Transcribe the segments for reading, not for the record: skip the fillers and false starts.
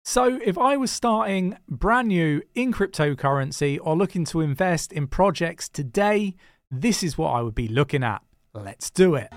So if I was starting brand new in cryptocurrency or looking to invest in projects today, this is what I would be looking at. Let's do it.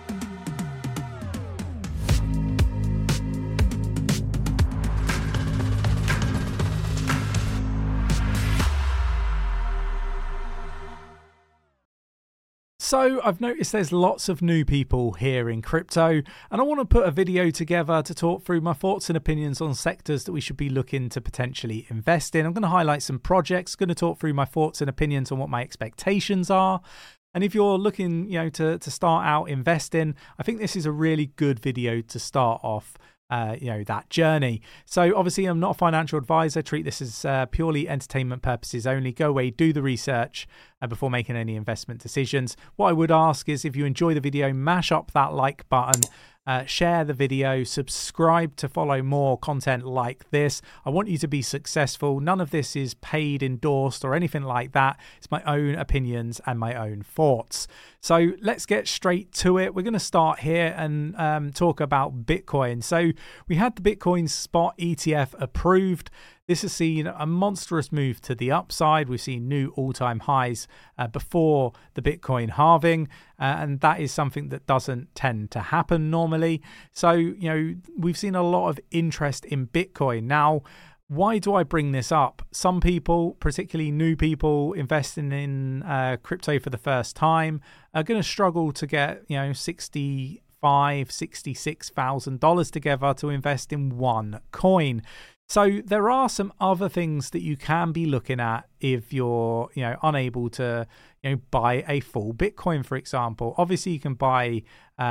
So I've noticed there's lots of new people here in crypto, and I want to put a video together to talk through my thoughts and opinions on sectors that we should be looking to potentially invest in. I'm going to highlight some projects, going to talk through my thoughts and opinions on what my expectations are. And if you're looking, to start out investing, I think this is a really good video to start off that journey. So obviously I'm not a financial advisor. Treat this as purely entertainment purposes only. Go away, do the research before making any investment decisions. What I would ask is if you enjoy the video, mash up that like button, share the video, subscribe to follow more content like this. I want you to be successful. None of this is paid, endorsed, or anything like that. It's my own opinions and my own thoughts. So let's get straight to it. We're going to start here and talk about Bitcoin. So we had the Bitcoin spot ETF approved. This has seen a monstrous move to the upside. We've seen new all-time highs before the Bitcoin halving, and that is something that doesn't tend to happen normally. So, we've seen a lot of interest in Bitcoin. Now, why do I bring this up? Some people, particularly new people investing in crypto for the first time, are going to struggle to get, $66,000 together to invest in one coin. So there are some other things that you can be looking at if you're, unable to, buy a full Bitcoin, for example. Obviously, you can buy,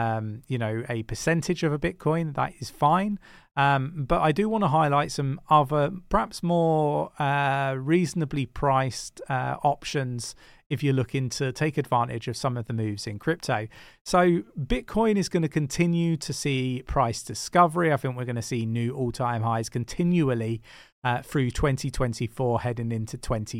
a percentage of a Bitcoin. That is fine. But I do want to highlight some other, perhaps more reasonably priced options if you're looking to take advantage of some of the moves in crypto. So Bitcoin is going to continue to see price discovery. I think we're going to see new all-time highs continually through 2024 heading into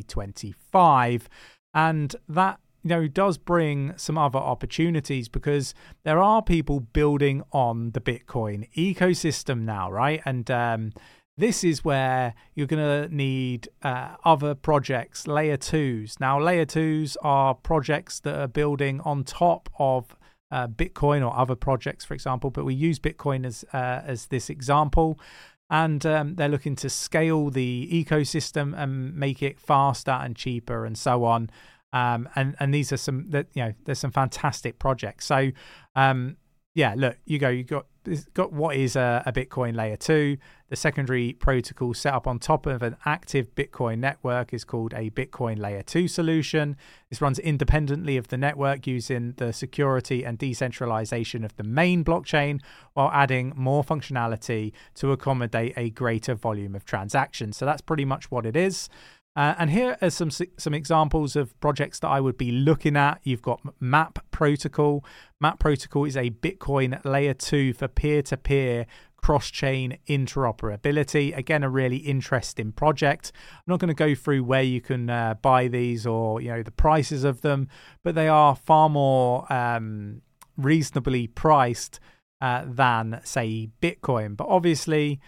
2025. And that does bring some other opportunities because there are people building on the Bitcoin ecosystem now, right? And this is where you're going to need other projects, layer 2s. Now, layer 2s are projects that are building on top of Bitcoin or other projects, for example, but we use Bitcoin as this example. And they're looking to scale the ecosystem and make it faster and cheaper and so on. And these are there's some fantastic projects. So, look, you got what is a Bitcoin layer 2. The secondary protocol set up on top of an active Bitcoin network is called a Bitcoin layer 2 solution. This runs independently of the network using the security and decentralization of the main blockchain while adding more functionality to accommodate a greater volume of transactions. So that's pretty much what it is. And here are some examples of projects that I would be looking at. You've got MAP Protocol. MAP Protocol is a Bitcoin layer 2 for peer-to-peer cross-chain interoperability. Again, a really interesting project. I'm not going to go through where you can buy these or the prices of them, but they are far more reasonably priced than, say, Bitcoin. But obviously,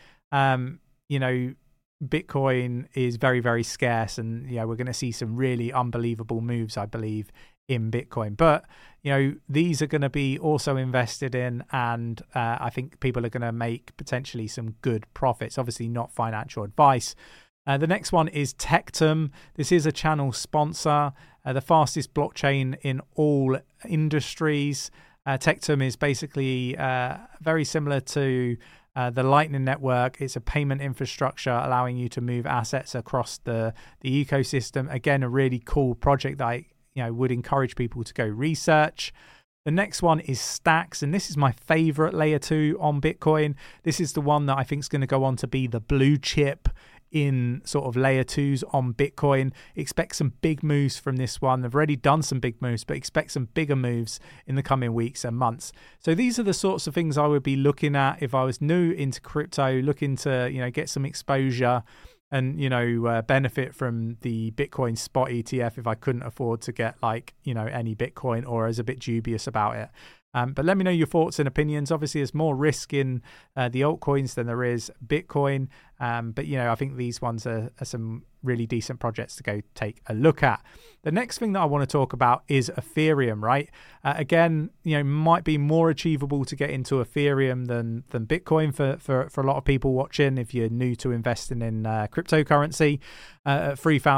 Bitcoin is very, very scarce, and we're going to see some really unbelievable moves, I believe, in Bitcoin. But these are going to be also invested in, and I think people are going to make potentially some good profits. Obviously, not financial advice. The next one is Tectum. This is a channel sponsor, the fastest blockchain in all industries. Tectum is basically very similar to the Lightning Network. It's a payment infrastructure allowing you to move assets across the ecosystem. Again, a really cool project that I would encourage people to go research. The next one is Stacks, and this is my favorite layer 2 on Bitcoin. This is the one that I think is going to go on to be the blue chip in sort of layer 2s on Bitcoin. Expect some big moves from this one. They've already done some big moves, but expect some bigger moves in the coming weeks and months. So these are the sorts of things I would be looking at if I was new into crypto, looking to get some exposure and benefit from the Bitcoin spot ETF if I couldn't afford to get any Bitcoin or is a bit dubious about it. But let me know your thoughts and opinions. Obviously, there's more risk in the altcoins than there is Bitcoin. But, I think these ones are some really decent projects to go take a look at. The next thing that I want to talk about is Ethereum, right? Again, might be more achievable to get into Ethereum than Bitcoin for a lot of people watching if you're new to investing in cryptocurrency. At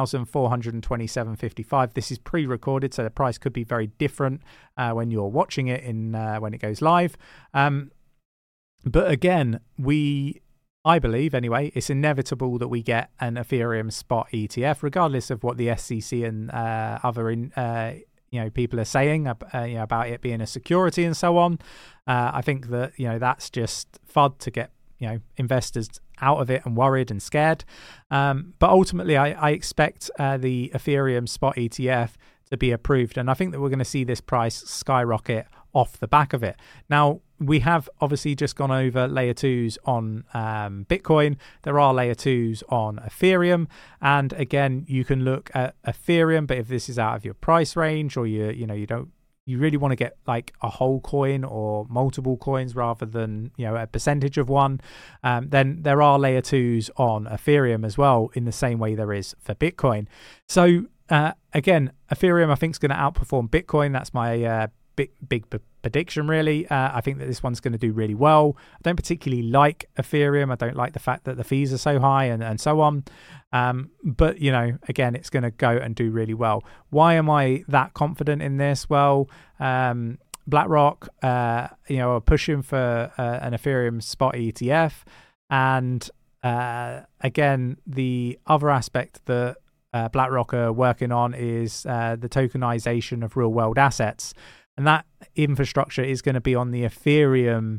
3,427.55. This is pre-recorded, so the price could be very different when you're watching it when it goes live. But again, I believe anyway, it's inevitable that we get an Ethereum spot ETF, regardless of what the SEC and other people are saying about it being a security and so on. I think that that's just FUD to get investors out of it and worried and scared. But ultimately, I expect the Ethereum spot ETF to be approved, and I think that we're going to see this price skyrocket off the back of it. Now, we have obviously just gone over layer 2s on Bitcoin. There are layer 2s on Ethereum, and again, you can look at Ethereum, but if this is out of your price range, or you really want to get like a whole coin or multiple coins rather than a percentage of one, then there are layer 2s on Ethereum as well, in the same way there is for Bitcoin. So again, Ethereum I think is going to outperform Bitcoin. That's my big prediction, really. I think that this one's going to do really well. I don't particularly like Ethereum. I don't like the fact that the fees are so high and so on. But again, it's going to go and do really well. Why am I that confident in this? Well, BlackRock, are pushing for an Ethereum spot ETF, and again, the other aspect that BlackRock are working on is the tokenization of real-world assets. And that infrastructure is going to be on the Ethereum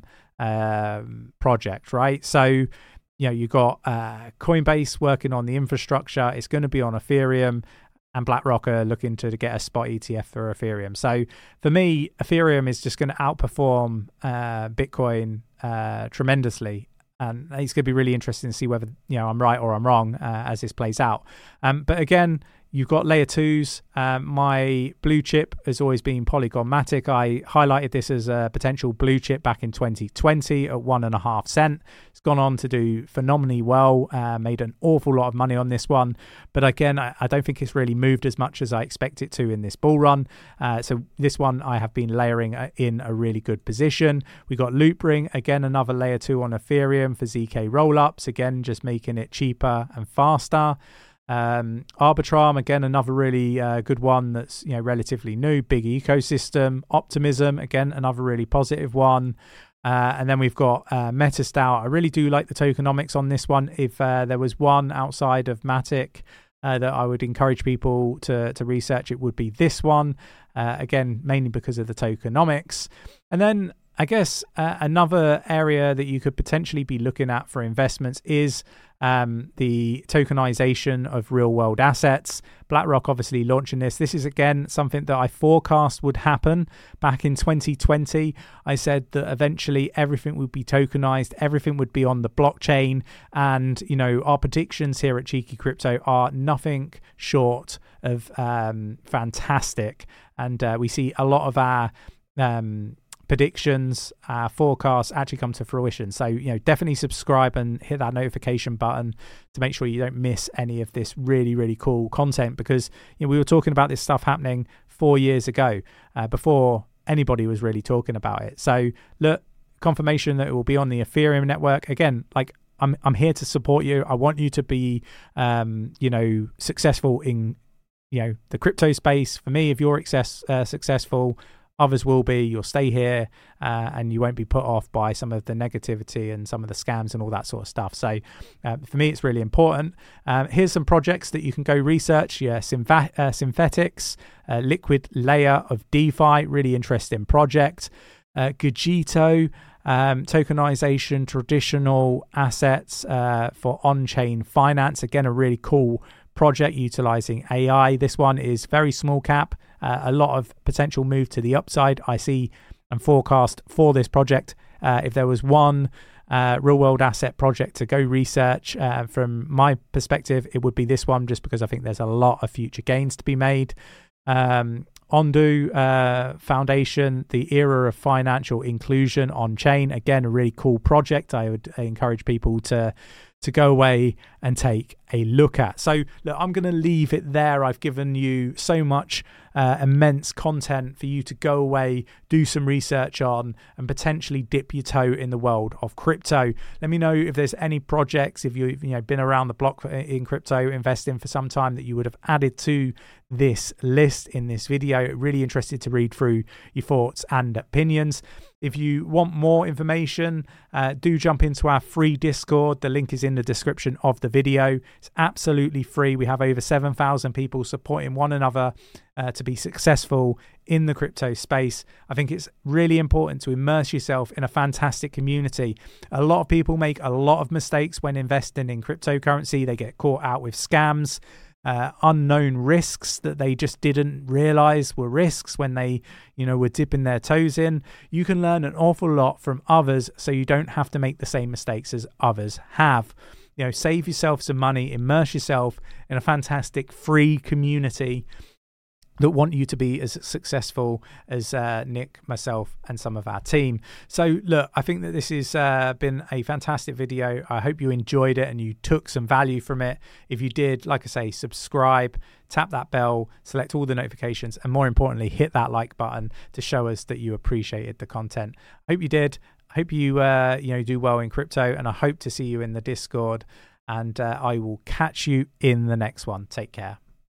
project, right? So, you got Coinbase working on the infrastructure. It's going to be on Ethereum, and BlackRock are looking to get a spot ETF for Ethereum. So, for me, Ethereum is just going to outperform Bitcoin tremendously. And it's going to be really interesting to see whether I'm right or I'm wrong as this plays out. But again, you've got layer 2s. My blue chip has always been Polygon Matic. I highlighted this as a potential blue chip back in 2020 at 1.5 cents. It's gone on to do phenomenally well, made an awful lot of money on this one. But again, I don't think it's really moved as much as I expect it to in this bull run. So this one I have been layering in a really good position. We got Loopring, again, another layer 2 on Ethereum for ZK rollups, again, just making it cheaper and faster. Arbitrum, again, another really good one that's relatively new, big ecosystem. Optimism, again, another really positive one. And then we've got Metastout. I really do like the tokenomics on this one. If there was one outside of Matic that I would encourage people to research, it would be this one. Again, mainly because of the tokenomics. And then I guess another area that you could potentially be looking at for investments is the tokenization of real-world assets. BlackRock obviously launching this. This is, again, something that I forecast would happen back in 2020. I said that eventually everything would be tokenized, everything would be on the blockchain, and, our predictions here at Cheeky Crypto are nothing short of fantastic. And we see a lot of our predictions, forecasts actually come to fruition. So, definitely subscribe and hit that notification button to make sure you don't miss any of this really, really cool content, because we were talking about this stuff happening 4 years ago, before anybody was really talking about it. So, look, confirmation that it will be on the Ethereum network. Again, I'm here to support you. I want you to be, successful in, the crypto space. For me, if you're successful, others will be. You'll stay here, and you won't be put off by some of the negativity and some of the scams and all that sort of stuff. So for me, it's really important. Here's some projects that you can go research. Synthetics, liquid layer of DeFi, really interesting project. Gogito, tokenization, traditional assets for on-chain finance. Again, a really cool project utilizing AI. This one is very small cap, a lot of potential move to the upside I see and forecast for this project. If there was one real world asset project to go research, from my perspective, it would be this one, just because I think there's a lot of future gains to be made. Ondo Foundation, the era of financial inclusion on chain. Again, a really cool project. I would encourage people to to go away and take a look at. So look, I'm going to leave it there. I've given you so much immense content for you to go away, do some research on, and potentially dip your toe in the world of crypto. Let me know if there's any projects, if you've been around the block in crypto investing for some time, that you would have added to this list in this video. Really interested to read through your thoughts and opinions. If you want more information, do jump into our free Discord. The link is in the description of the video. It's absolutely free. We have over 7,000 people supporting one another to be successful in the crypto space. I think it's really important to immerse yourself in a fantastic community. A lot of people make a lot of mistakes when investing in cryptocurrency. They get caught out with scams, unknown risks that they just didn't realize were risks when they were dipping their toes in. You can learn an awful lot from others, so you don't have to make the same mistakes as others have. Save yourself some money, immerse yourself in a fantastic free community that want you to be as successful as Nick, myself, and some of our team. So look, I think that this has been a fantastic video. I hope you enjoyed it and you took some value from it. If you did, like I say, subscribe, tap that bell, select all the notifications, and more importantly, hit that like button to show us that you appreciated the content. I hope you did. I hope you do well in crypto, and I hope to see you in the Discord. And I will catch you in the next one. Take care.